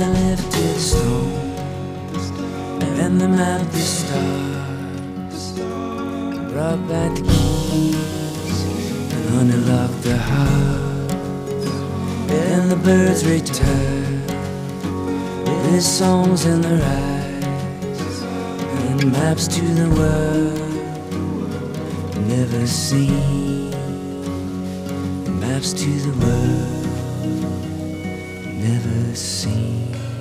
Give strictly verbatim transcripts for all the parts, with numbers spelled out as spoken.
they lifted the stone, and then they mapped the stars, brought back the keys, and honey locked the heart. And the birds returned with songs in their eyes, and maps to the world never seen, maps to the world never seen.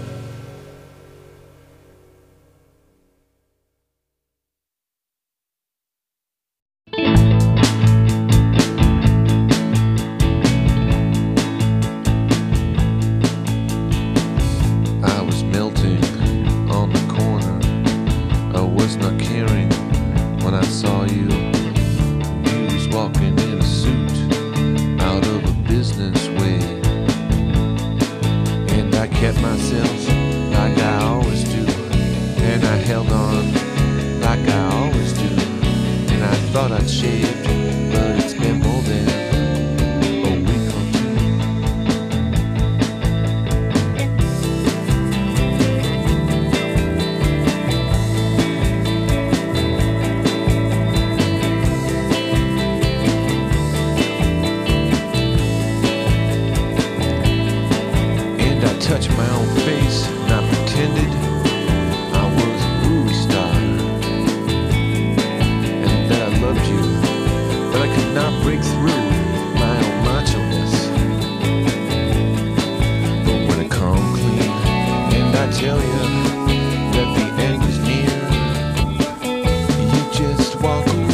I was melting on the corner. I was not caring when I saw you. You was walking in a suit out of a business way, and I kept myself like I always do, and I held on like I always do, and I thought I'd shaved, but it's been more than a week or two. And I touched my own face, and I pretended I was a movie star, and that I loved you, but I could not break through my own macho-ness. But when I come clean, and I tell you that the end is near, you just walk away.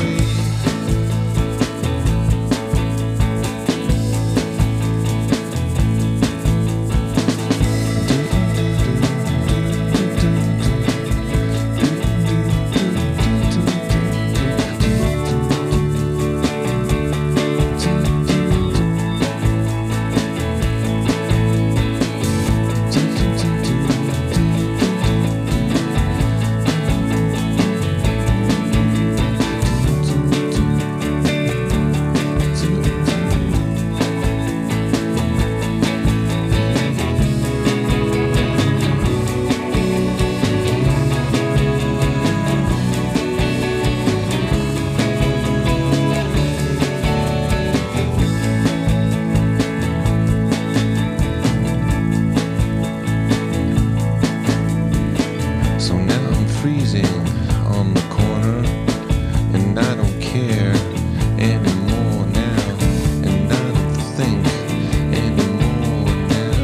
So now I'm freezing on the corner, and I don't care anymore now, and I don't think anymore now.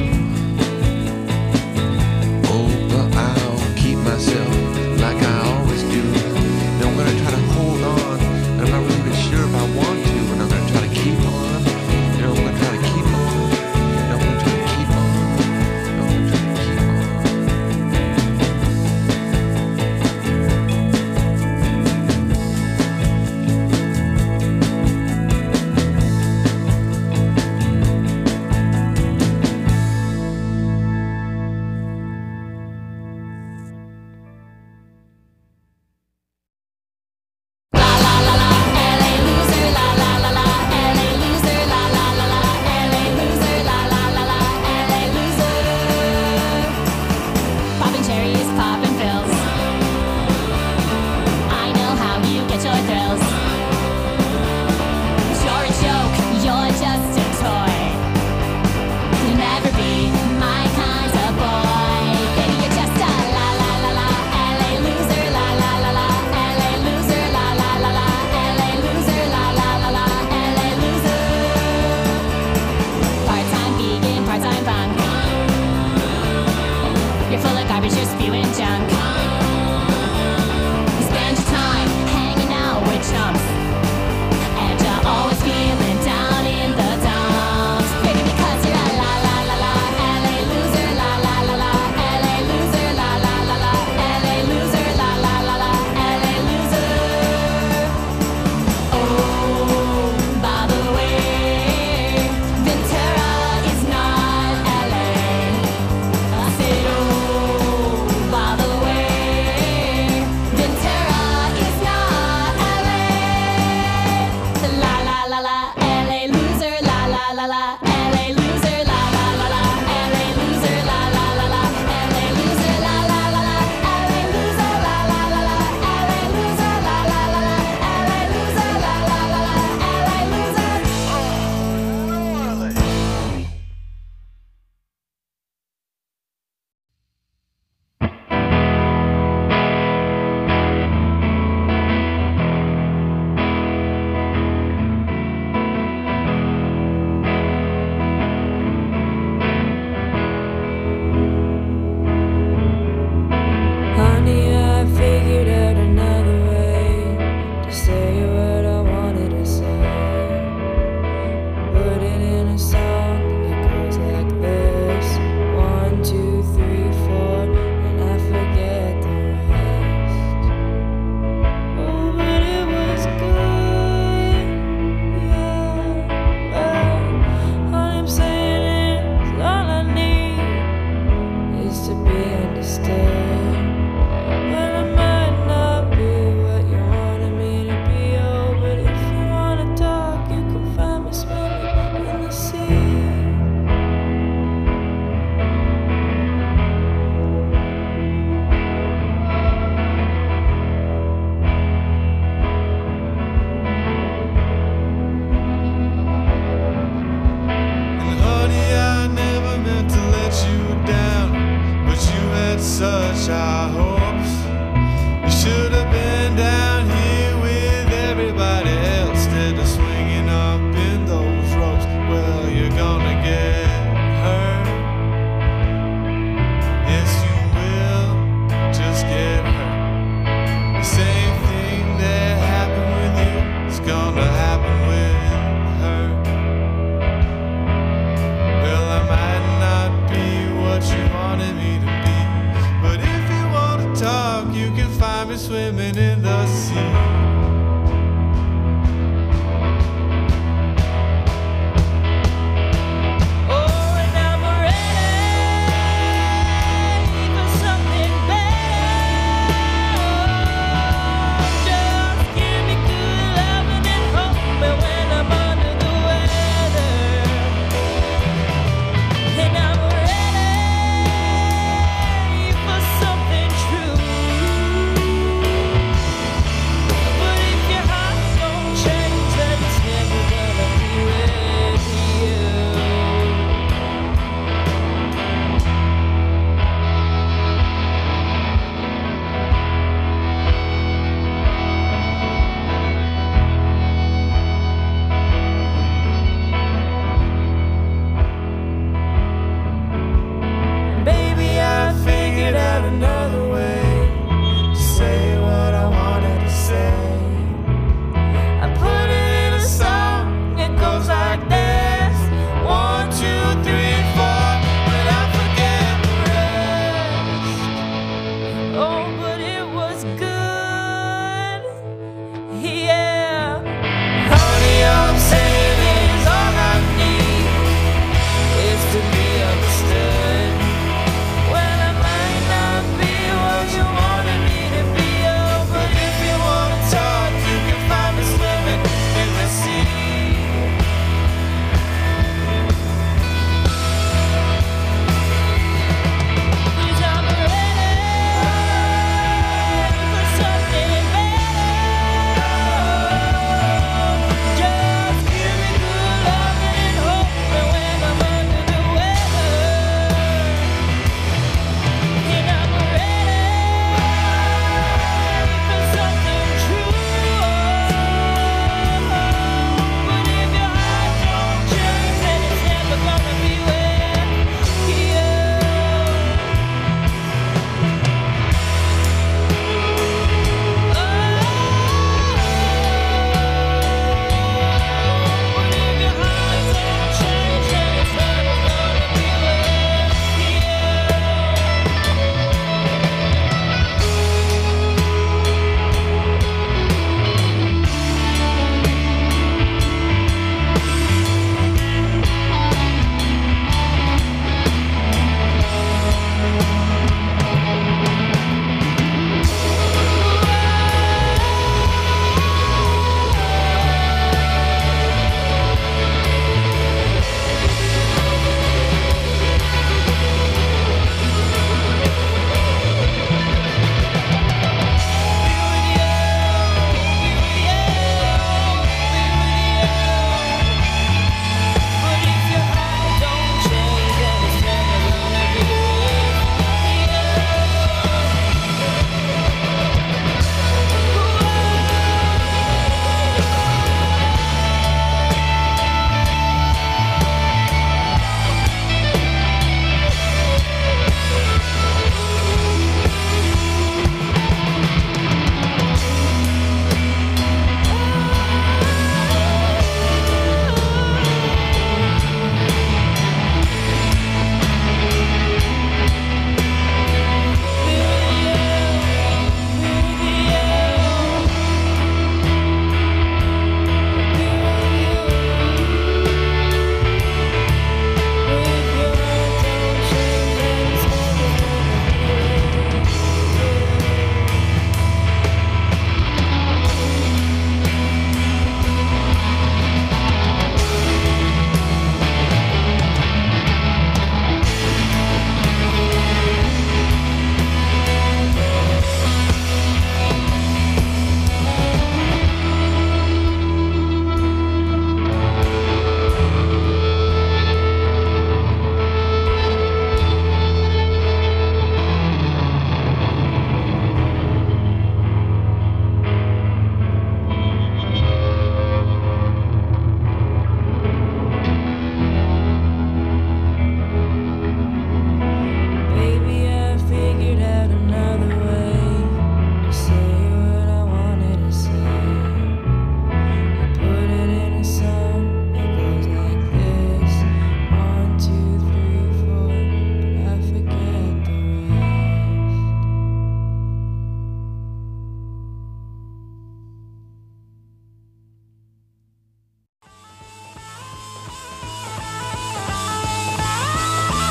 Oh, but I'll keep myself like I always do, and I'm gonna try to hold on, and I'm not really sure if I want to, and I'm gonna try to keep on, and I'm gonna try to keep on, and I'm gonna try to keep on, and I'm gonna try to keep on. Popping cherries, popping pills. I know how you get your thrills. You're a joke, you're just a toy. You'll never be my kind of boy. Baby, you're just a la la la la L A loser, la la la la L A loser, la la la la L A loser, la la la la L A loser. Part-time vegan, part-time punk. You're full of garbage, you're spewing junk. You spend your time hanging out with chumps, and you're always feeling down in the dumps. Baby, because you're a la la la la L A loser, la la la la L A loser, la la la la L A loser, la la la la L A loser. Oh, by the way, Ventura is not L A. I said, oh, understand. Well, I might not be what you wanted me to be, oh, but if you wanna talk, you can find me swimming in the sea. Such high hopes. You should have been down here with everybody else instead of swinging up in those ropes. Well, you're gonna get hurt. Yes, you will just get hurt. The same thing that happened with you is gonna happen with her. Well, I might not be what you wanted me to be, but if you wanna talk, you can find me swimming in the sea. Oh, and I'm ready for something better. Just give me good loving and hold me when I'm under the weather. And I'm ready for something true.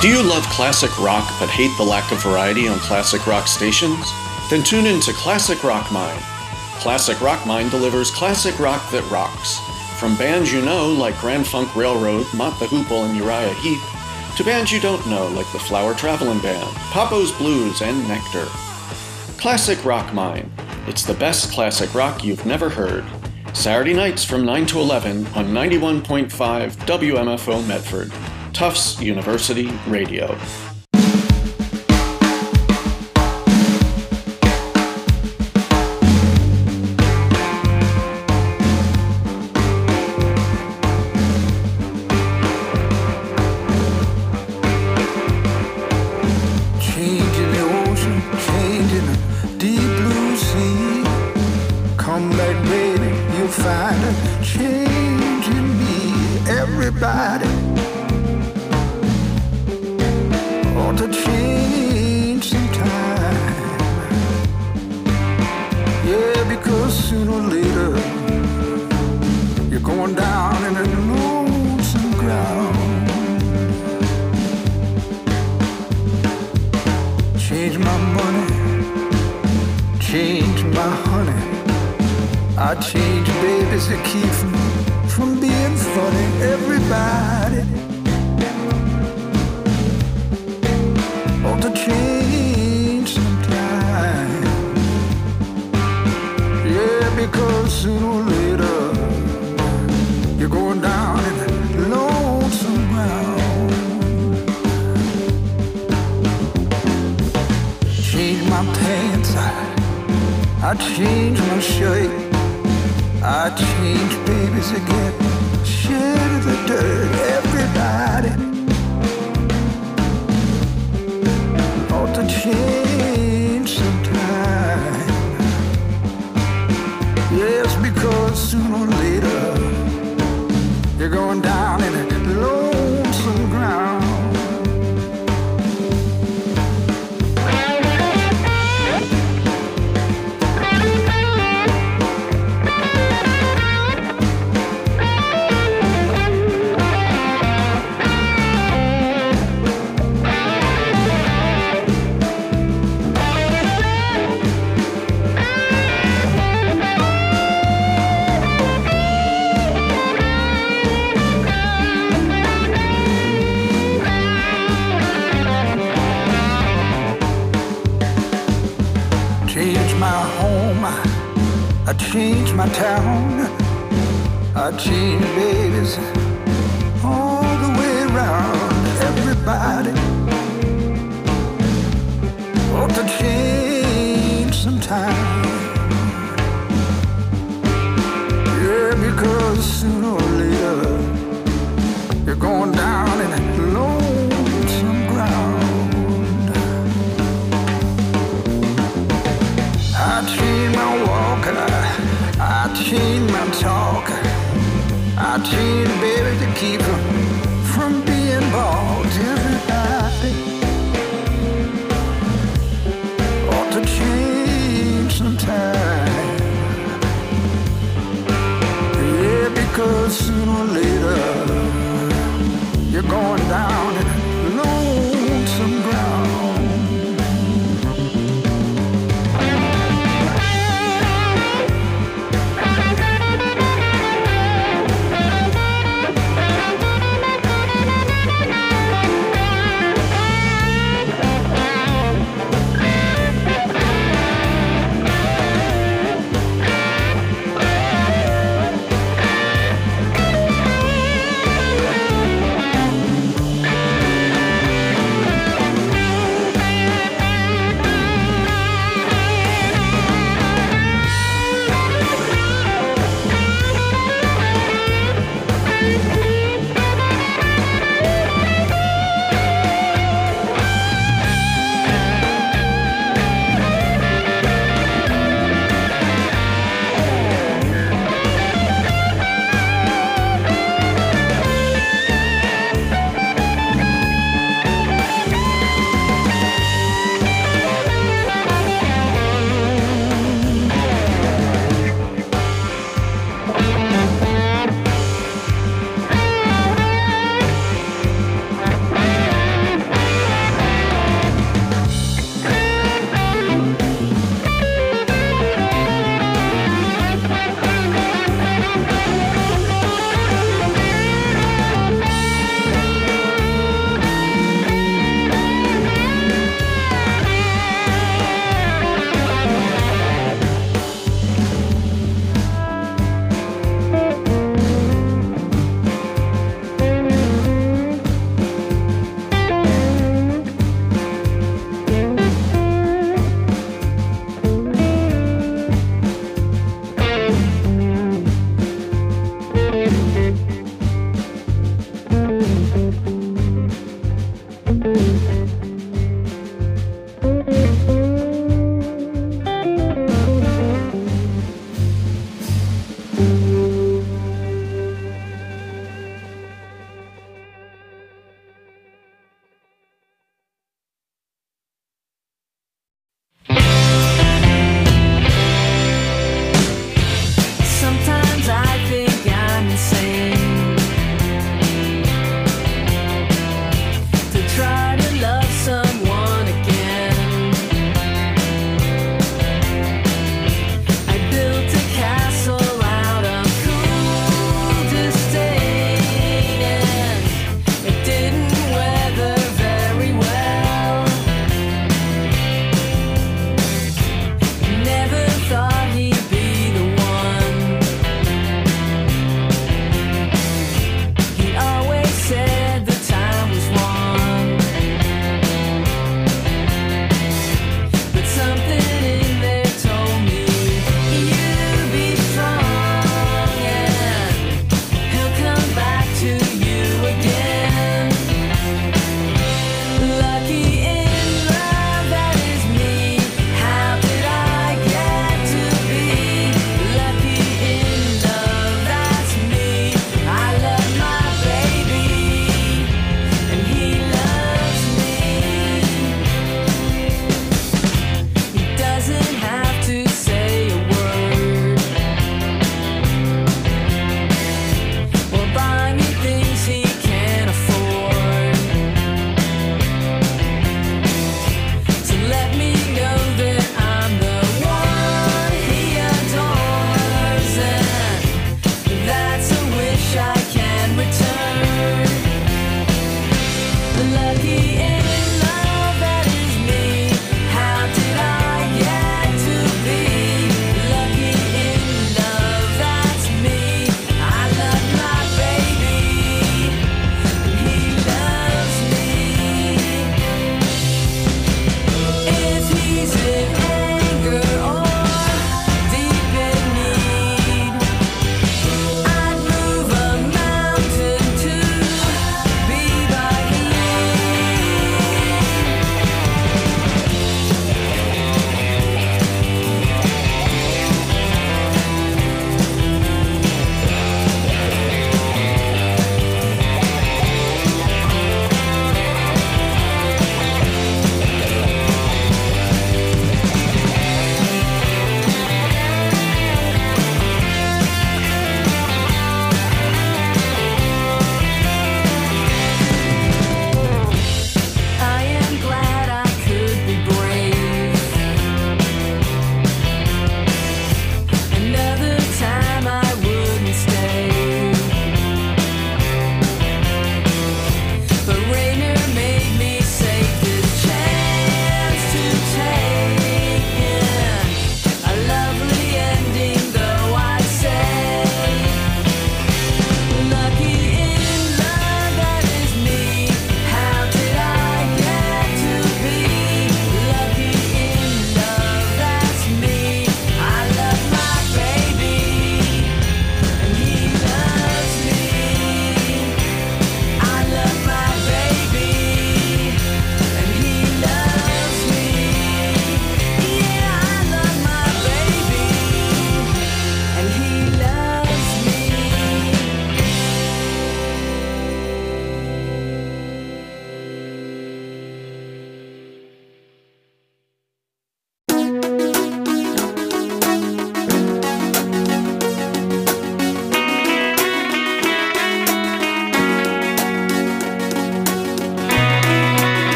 Do you love classic rock but hate the lack of variety on classic rock stations? Then tune in to Classic Rock Mine. Classic Rock Mine delivers classic rock that rocks. From bands you know like Grand Funk Railroad, Mott the Hoople, and Uriah Heep, to bands you don't know like the Flower Travelin' Band, Papo's Blues, and Nectar. Classic Rock Mine. It's the best classic rock you've never heard. Saturday nights from nine to eleven on ninety-one point five W M F O Medford, Tufts University Radio.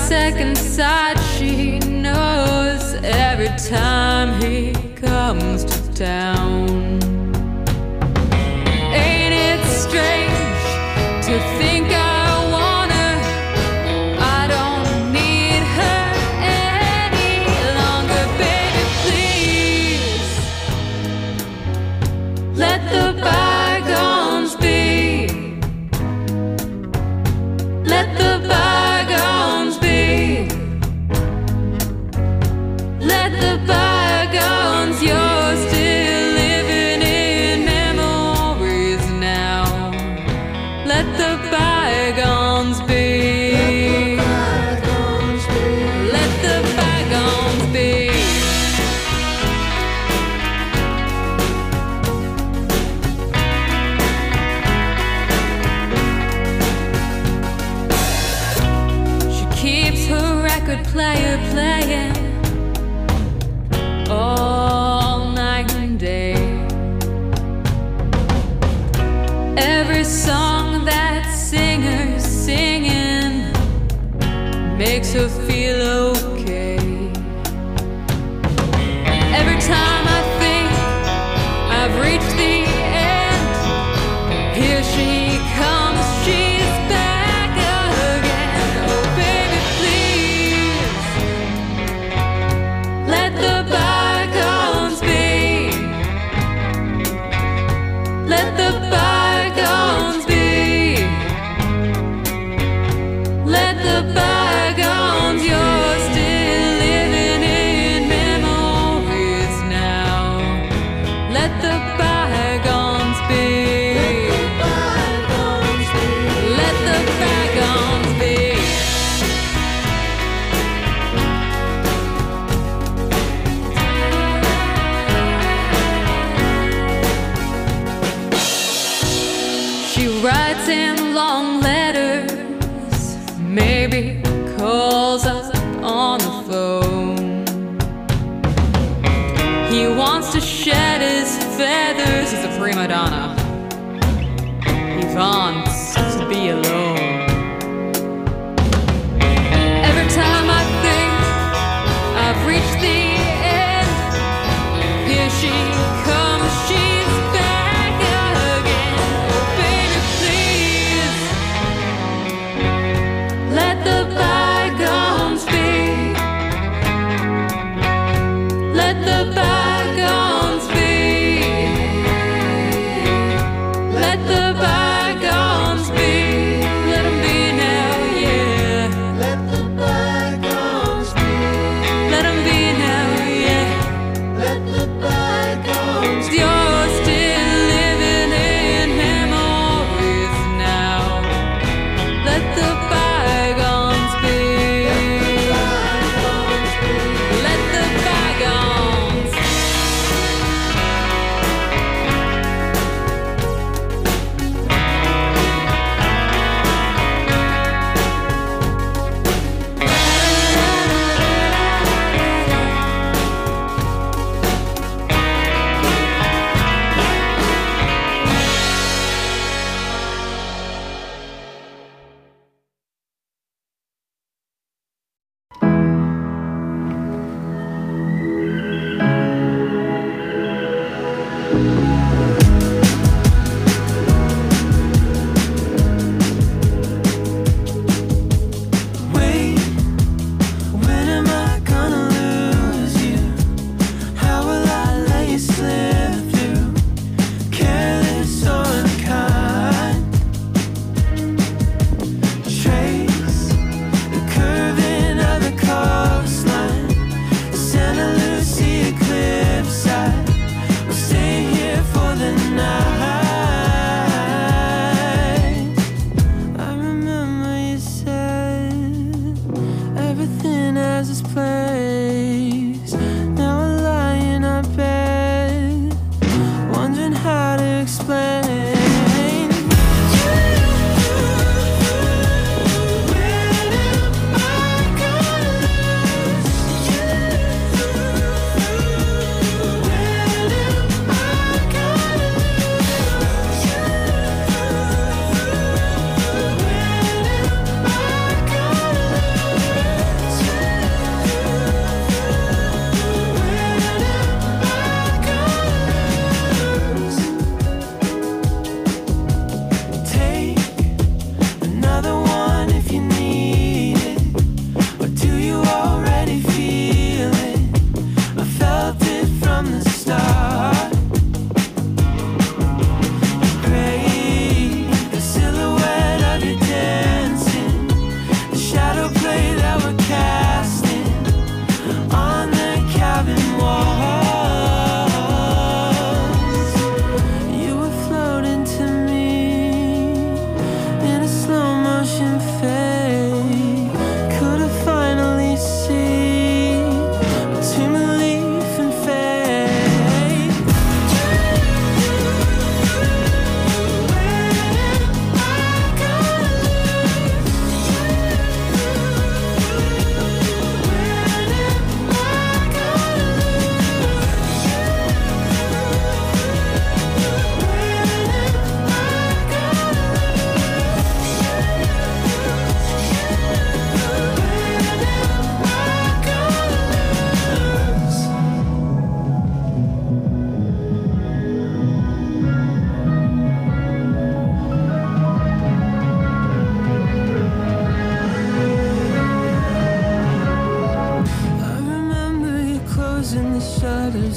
second sight, she knows every time he comes to town. Ain't it strange to think I want her? I don't need her any longer. Baby, please let the bygones be. Let the bygones be. Let the bygones, you're still living in memories now. Let the bygones be. Let the bygones be. She keeps her record player playing all night and day. Every song that singer's singing makes her feel okay. Every time I think I've reached the end, here she comes, she's back again. Oh baby, please let the bygones be. Let the bygones be. Let the bygones, you're still living in memories now. Let the bygones be. Let the bygones be. She writes in long letters, maybe calls up on the phone. He wants to shed his feathers, he's a prima donna. He wants to be alone. Every time I think I've reached the end, here she comes, she's back again. Oh baby, please let the bygones be. Let the bygones be. Let the bygones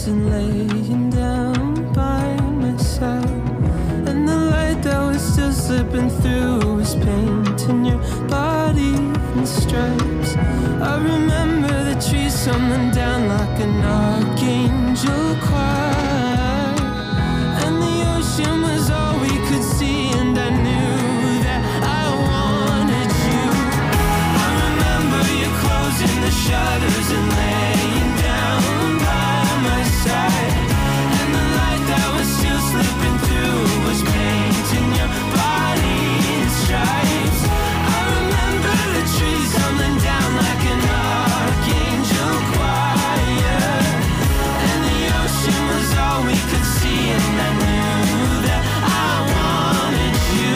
and laying down by my side. And the light that was still slipping through was painting your body in stripes. I remember the trees tumbling down like an archangel choir. And the ocean was all we could see, and I knew that I wanted you. I remember you closing the shutters and laying down by my side. And the light that was still slipping through was painting your body in stripes. I remember the trees tumbling down like an archangel choir. And the ocean was all we could see, and I knew that I wanted you.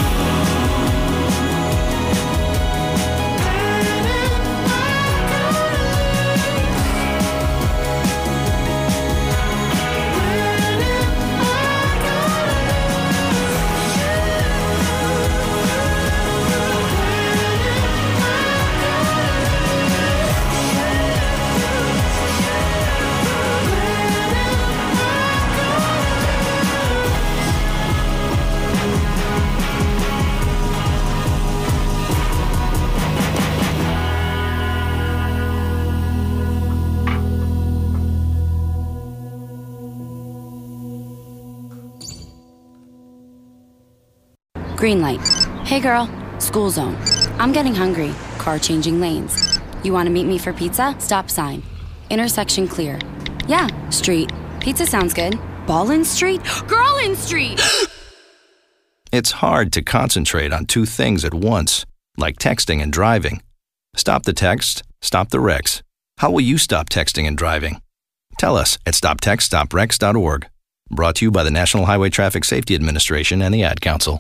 Green light. Hey girl, school zone. I'm getting hungry. Car changing lanes. You want to meet me for pizza? Stop sign. Intersection clear. Yeah, street. Pizza sounds good. Ballin Street? Girlin Street! It's hard to concentrate on two things at once, like texting and driving. Stop the text, stop the wrecks. How will you stop texting and driving? Tell us at stop text stop wrecks dot org. Brought to you by the National Highway Traffic Safety Administration and the Ad Council.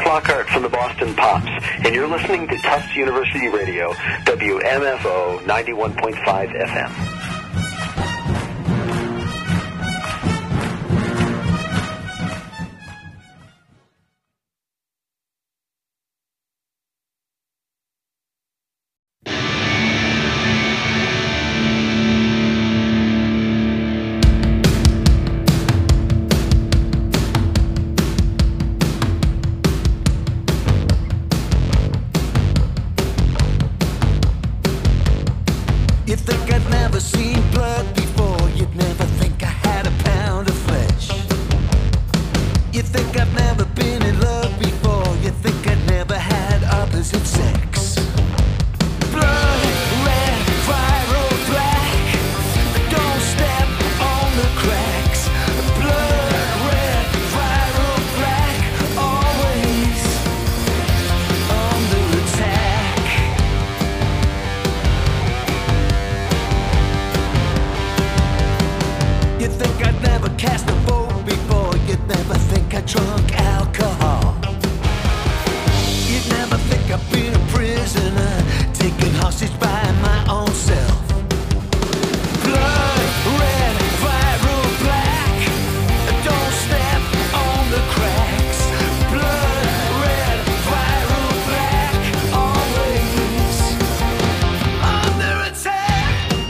Lockhart from the Boston Pops, and you're listening to Tufts University Radio, W M F O ninety-one point five F M. You think I'd never seen blood before, you'd never think I had a pound of flesh. You think I've never been in love before, you think I'd never had opposite sex. Blood, red, viral, black, don't step on the cracks. Blood, red, viral, black, always under attack. You think I'd never cast a vote before, you'd never think I drunk alcohol. You'd never think I've been a prisoner, taken hostage by my own self. Blood, red, viral, black, don't step on the cracks. Blood, red, viral, black, always under attack.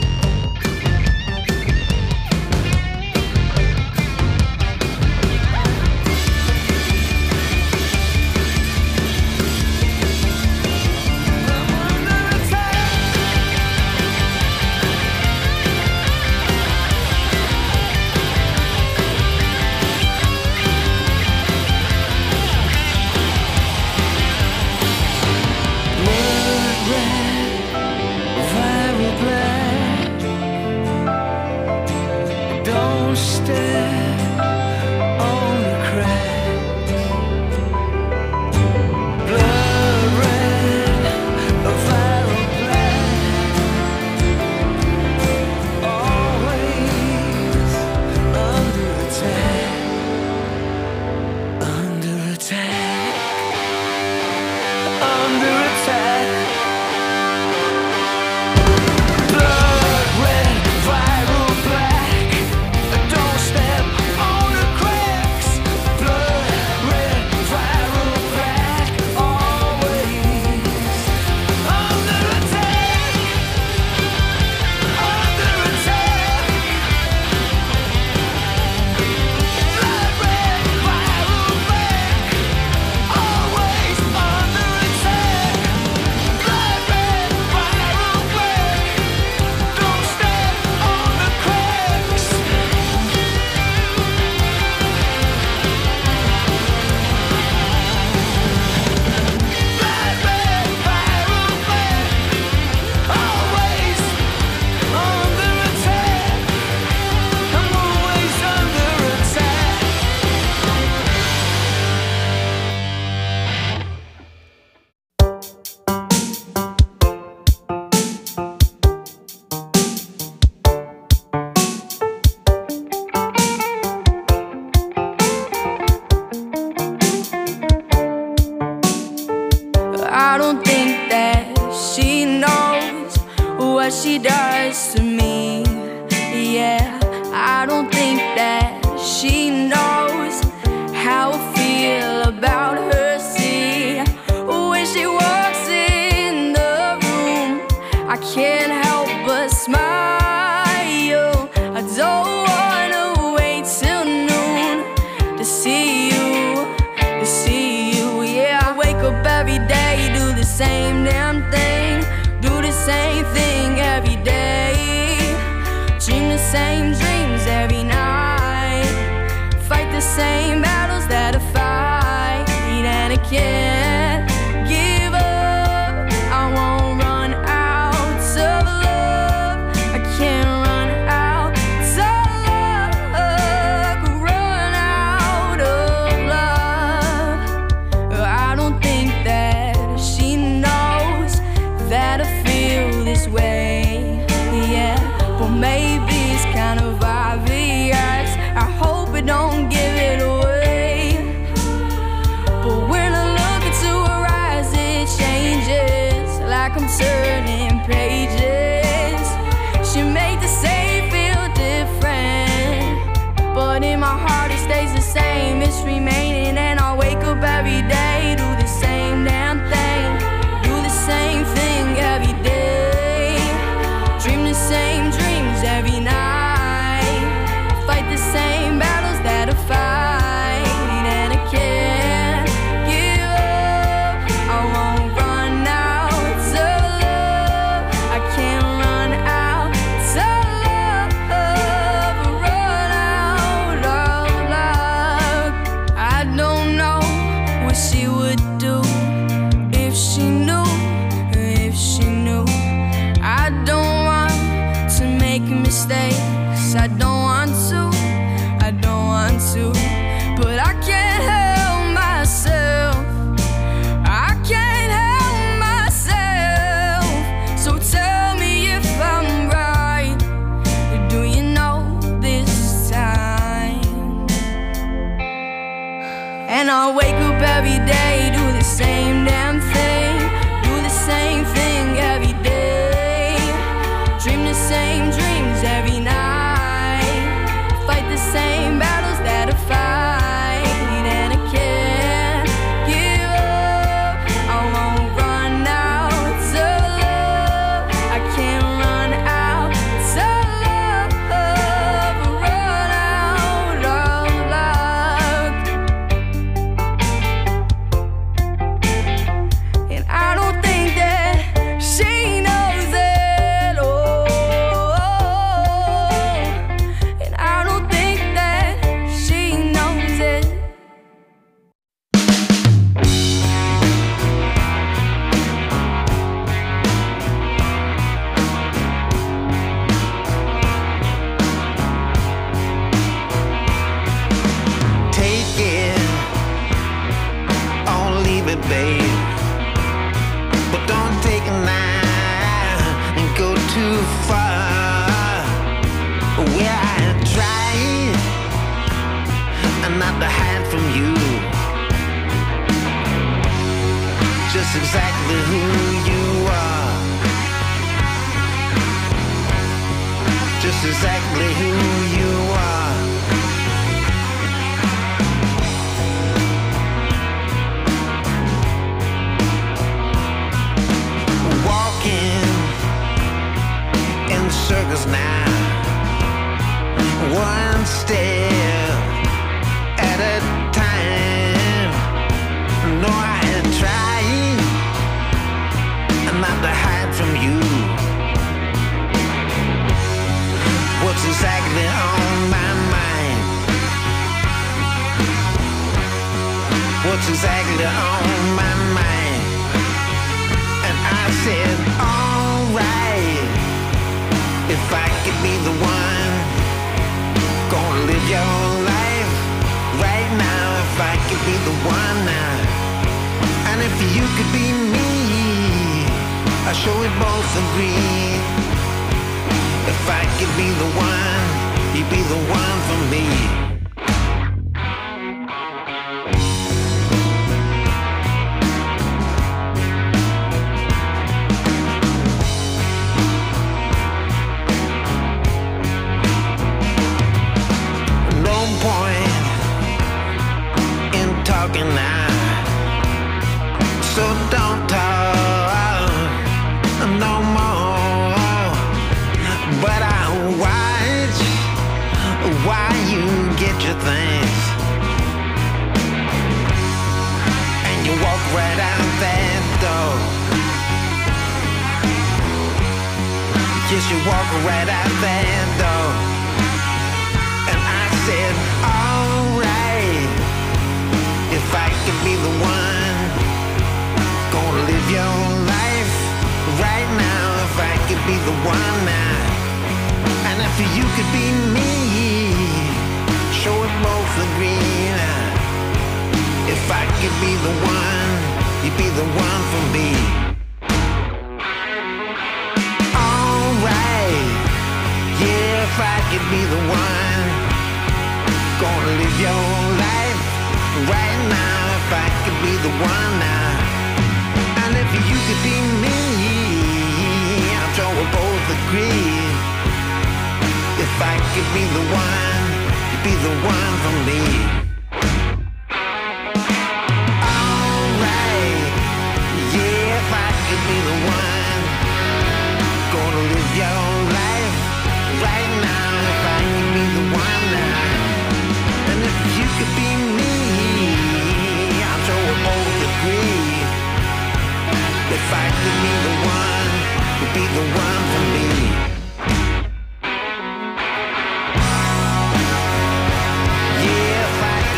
Don't step on the cracks. Blood red, viral black, always under attack, under attack, under attack. Blood red, viral black, don't step on the cracks. Blood red, viral black, always under attack, under attack. Blood red, viral black, always under attack. Blood red, viral black, don't step on the cracks. Blood red, viral black, always under attack. I'm always under attack. I don't think that she knows what she does to me. Yeah, I don't think that she knows how I feel about her. See, when she walks in the room, I can't help but smile. I don't wanna wait till noon to see you, to see you. Yeah, I wake up every day, do the same damn thing, do the same thing every day, dream the same dreams every night, fight the same battles that I fight, and I can't give up. I won't run out of love. I can't run out of love. Run out of love. I don't think that she knows that I feel this way. Yeah, but maybe it's kind of obvious. I hope it don't give it away. But when I look place. I don't want to, I don't want to, but I can't help myself. I can't help myself. So tell me if I'm right. Do you know this time? And I'll wake up every day, do the same damn thing, do the same thing every day, dream the same dreams every night, fight the same battles that I fight, and I can't give up. I won't run out to love. I can't run out to love, run out of luck. And I don't think that she knows it. Oh, and I don't think that she knows it. Take it or leave it, babe. But don't take it now and go too far. Well, I tried and not to hide from you just exactly who you are. Just exactly who you are. Walking in circles now, one step at a time. No, I had tried not to hide from you what's exactly on my mind. What's exactly on my mind. And I said, alright, if I could be the one, gonna live your life right now. If I could be the one now, and if you could be me, I sure we both agree. If I could be the one, you'd be the one for me. No point in talking now, so don't talk no more. But I watch while you get your things, and you walk right out that door. Yes, you walk right out that door. And I said, alright, if I could be the one, gonna live your life right now. If I could be the one now, and if you could be me, sure we both agree now. If I could be the one, you'd be the one for me. Alright, yeah, if I could be the one, gonna live your life right now. If I could be the one now, and if you could be me, I'm sure we both agree. If I could be the one, you'd be the one for me. Alright, yeah, if I could be the one, gonna live your life right now. If I could be the one now, and if you could be me, I'm sure we both agree. If I could be the one, you'd be the one for me. Yeah, if I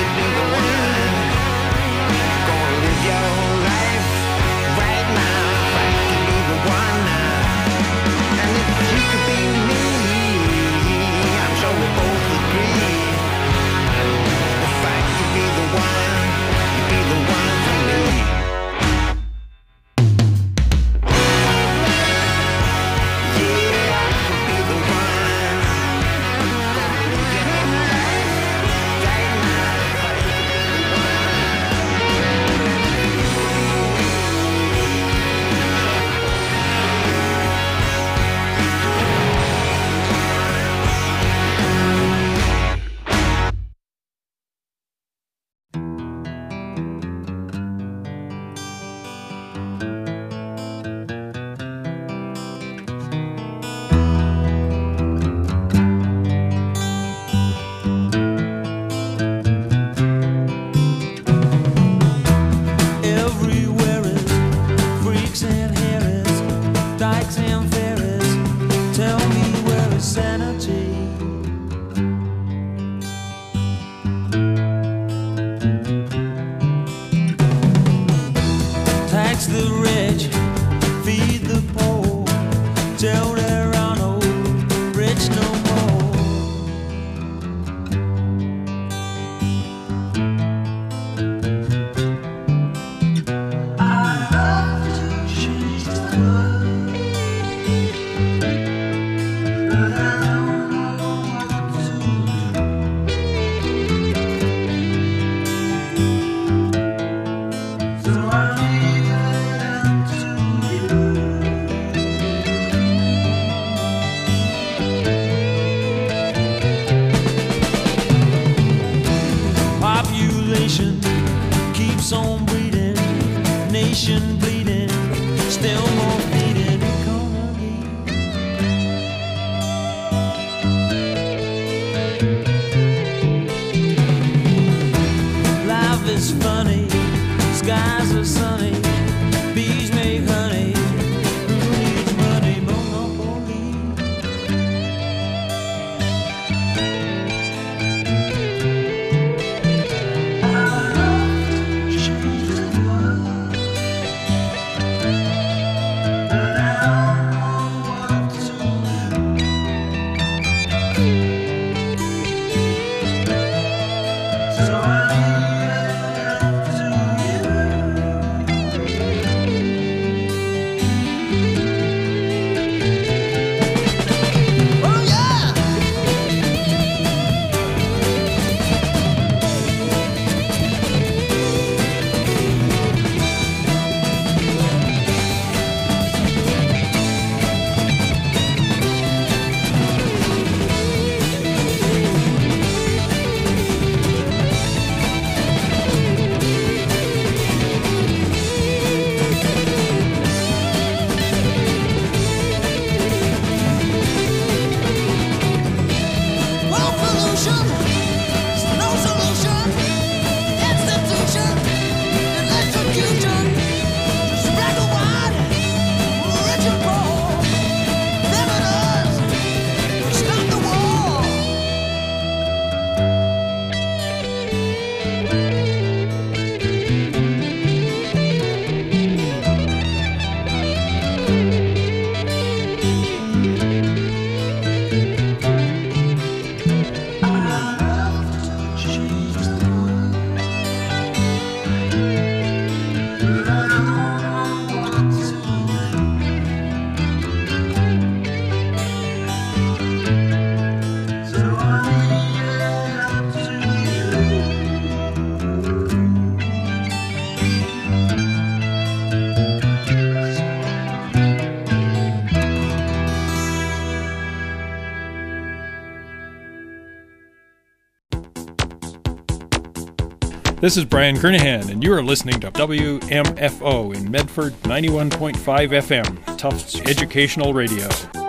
tax the rich, feed the poor, till there are no rich no more. I love to change the world, but I don't know what to do. So I leave it up to you. Population keeps on breeding, nation bleeding, still more feeding economy. Life is funny, skies are sunny, bees make honey. Who needs money? Monopoly. This is Brian Kernahan, and you are listening to W M F O in Medford, ninety-one point five F M, Tufts Educational Radio.